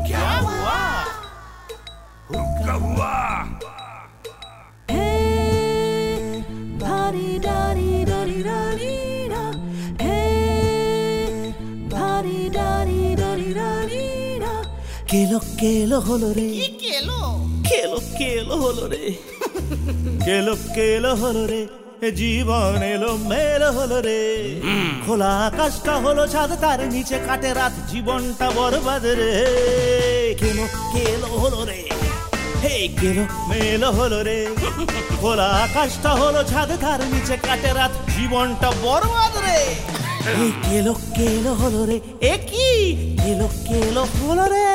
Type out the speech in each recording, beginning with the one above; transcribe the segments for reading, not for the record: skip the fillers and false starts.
क्या हुआ? हुक्का हुआ। কেলো কেলো হলো রে, কেলো কেলো কেলো হলো রে, কেলো কেলো হলো রে, জীবন এলো মেলো হলো রে। খোলা আকাশটা হলো ছাদ, তার নিচে কাটে রাত, জীবনটা বরবাদ রে। কেলো কেলো হলো রে, হে কেলো মেলো হলো রে। খোলা আকাশটা হলো ছাদ, তার নিচে কাটে রাত, জীবনটা বরবাদ রে। কেলো কেলো হলো রে, এ কি কেলো কেলো হলো রে।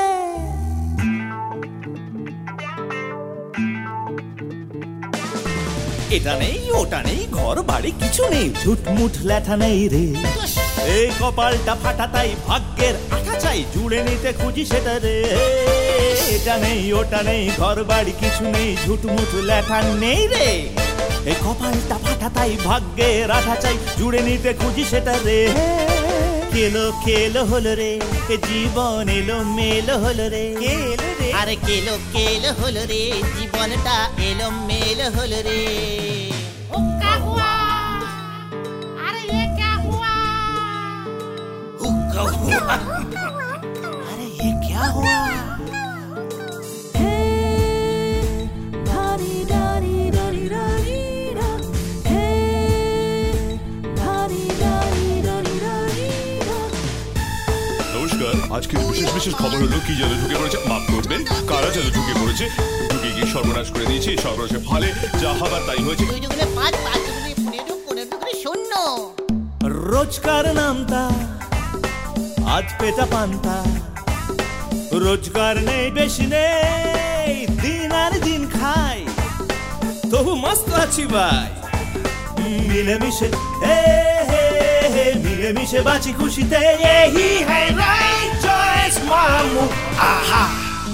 এটা নেই ওটা নেই, ঘর বাড়ি কিছু নেই, ঝুটমুট লেঠা নেই রে। এই কপালটা ফাটা, তাই ভাগ্যের আঠা চাই, জুড়ে নিতে খুঁজি সেটা রে। এটা নেই ওটা নেই, ঘর বাড়ি কিছু নেই, ঝুটমুট লেঠা নেই রে। এই কপালটা ফাটা, তাই ভাগ্যের আঠা চাই, জুড়ে নিতে খুঁজি সেটা রে। কেলো কেলো হলো রে, জীবন এলো মেলো হলো রে। আরে কেলো কেলো হলো রে, জীবনটা এলো মেলো হলো রে। हुक्का हुआ, अरे ये क्या हुआ? हुक्का हुआ। अरे ये क्या हुआ? নমস্কার, আজকের বিশেষ বিশেষ খবর হলো কি যেন ঢুকে পড়েছে, মাফ করবেন, কারা যেন ঢুকে পড়েছে, ঢুকে গিয়ে সর্বনাশ করে দিয়েছে, সর্বনাশের ফলে যা হবার তাই হয়েছে। 2 দুগুণে 5, 5 দুগুণে 15, 15 দুগুণে 0। রোজকার নামতা আজ পেটা পান্তা, রোজগার নেই বেশি নেই, দিন আর দিন খাই, তবু মস্ত আছি ভাই। মিলেমিশে হে হে হে, মিলেমিশে বাঁচি খুশিতে, এই হ্যাঁ রাইট চয়েস মামু। আহা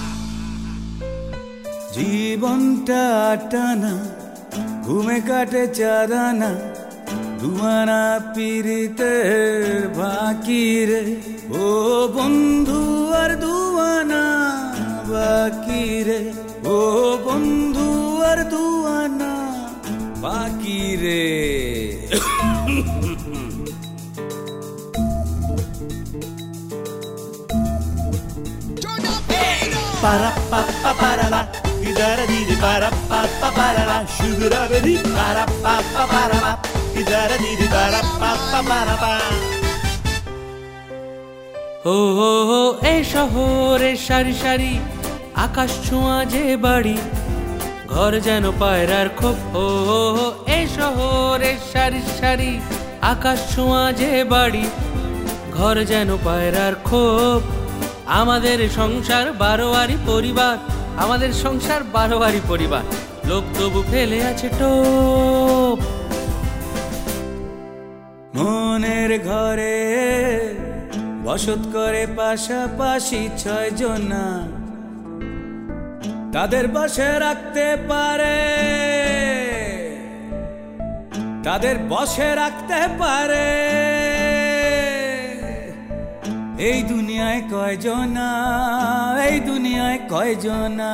জীবনটা টানা, ঘুমে কাটে চারানা, দুয়ানা পিরিতের বাকি রে। ও বন্ধু আর দুয়ানা বাকি রে, ও বন্ধু আর দুয়ানা বাকি রে। para pa pa para la, idara di para pa pa para la, shugara di para pa pa para la, idara di para pa pa para pa। ও এই শহরে সারি সারি, আকাশ ছোঁয়া যে বাড়ি, ঘর যেন পায়রার খোপ। ও এই শহরে সারি সারি, আকাশ ছোঁয়া যে বাড়ি, ঘর যেন পায়রার খোপ। আমাদের সংসার 12 পরিবার, আমাদের সংসার 12 পরিবার, লোক তবু ফেলে আছে টোপ। মনের ঘরে বসত করে পাশাপাশি 6 জনা, তাদের বসে রাখতে পারে, তাদের বসে রাখতে পারে। এই দুনিয়ায় কয়জনা, এই দুনিয়ায় কয়জনা।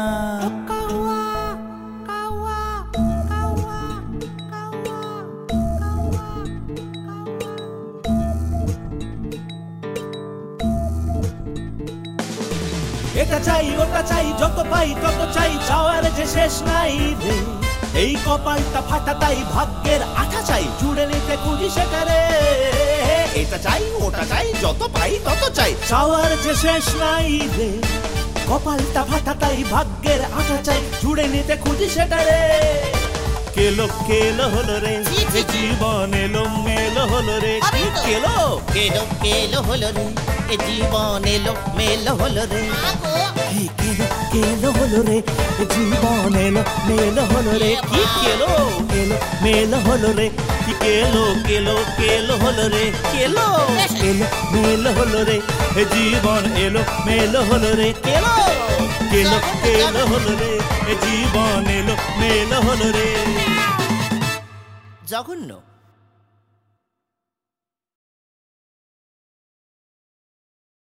এটা চাই ওটা চাই, যত পাই তত চাই, চাওয়ার যে শেষ নাই রে। এই কপালটা ফাটা, তাই ভাগ্যের আঠা চাই, জুড়ে নিতে খুঁজি সেটা রে। এটা চাই ওটা চাই, যত পাই তত চাই, চাওয়ার যে শেষ নাই রে। কপালটা ফাটা, তাই ভাগ্যের আঠা চাই, জুড়ে নিতে খুঁজি সেটা রে। কেলো কেলো হলো রে, জীবন এলো মেলো হলো রে। কেলো কেলো কেলো হলো রে, জীবন এলো মেলো হলো রে। কেলো কেলো হলো রে, জীবন এলো মেলো হলো রে। কি কেলো কেলো মেলো হলো রে, কি কেলো কেলো কেলো হলো রে। কেলো কেলো মেলো হলো রে, জীবন এলো মেলো হলো রে। কেলো কেলো কেলো হলো রে, জীবন এলো মেলো হলো রে। জঘন্য।